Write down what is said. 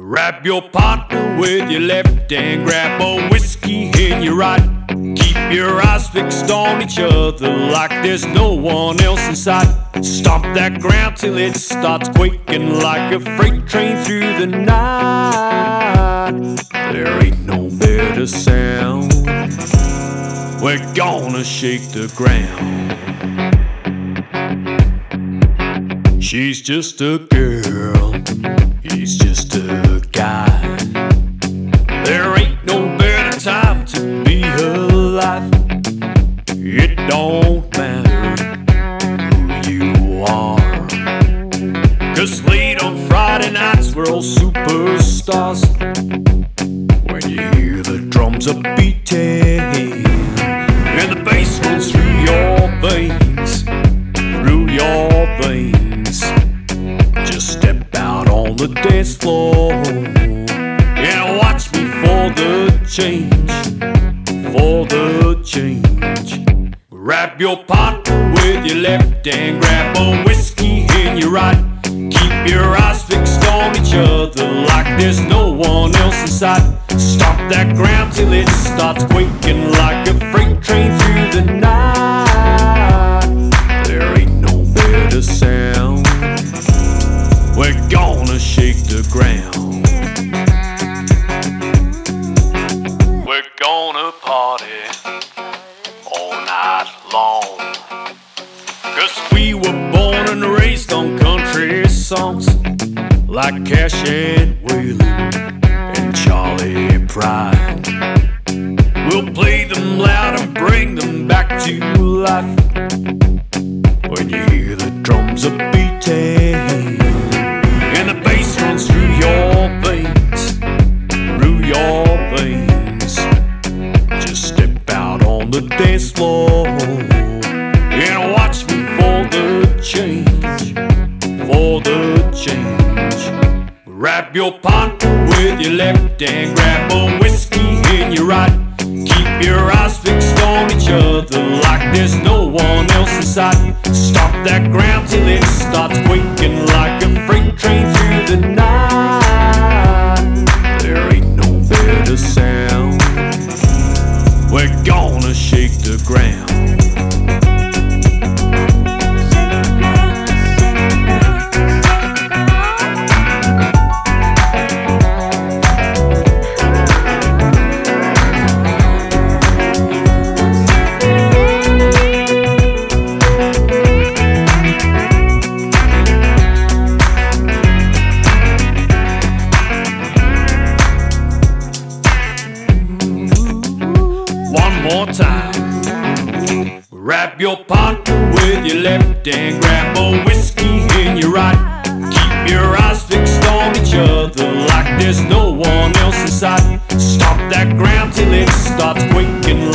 Grab your partner with your left hand, grab a whiskey in your right. Keep your eyes fixed on each other like there's no one else in sight. Stomp that ground till it starts quaking like a freight train through the night. There ain't no better sound. We're gonna shake the ground. She's just a girl, he's just a guy. There ain't no better time to be alive. It don't matter who you are, 'cause late on Friday nights we're all superstars. When you hear the drums a beating and the bass runs through your veins, through your veins, just step out on the dance floor and watch me for the change, for the change. Grab your partner with your left hand, grab a whiskey in your right. Keep your eyes fixed on each other like there's no one else in sight. Stomp that ground till it starts quaking like a freight train through the night. There ain't no better sound. We're gonna shake the ground. We're gonna party all night long, 'cause we were born and raised on country songs like Cash and Waylon and Charlie Pride. We'll play them loud and bring them back to life. When you hear the drums a beating and the bass runs through your veins, through your veins, just step out on the dance floor and watch me for the change, for the change. Grab your partner with your left hand, grab a whiskey in your right. Keep your eyes fixed on each other like there's no one else in sight. Stomp that ground till it starts quaking like a freight train through the night. There ain't no better sound. We're gonna shake the ground. More time. Grab your partner with your left hand, grab a whiskey in your right. Keep your eyes fixed on each other like there's no one else in sight. Stomp that ground till it starts quaking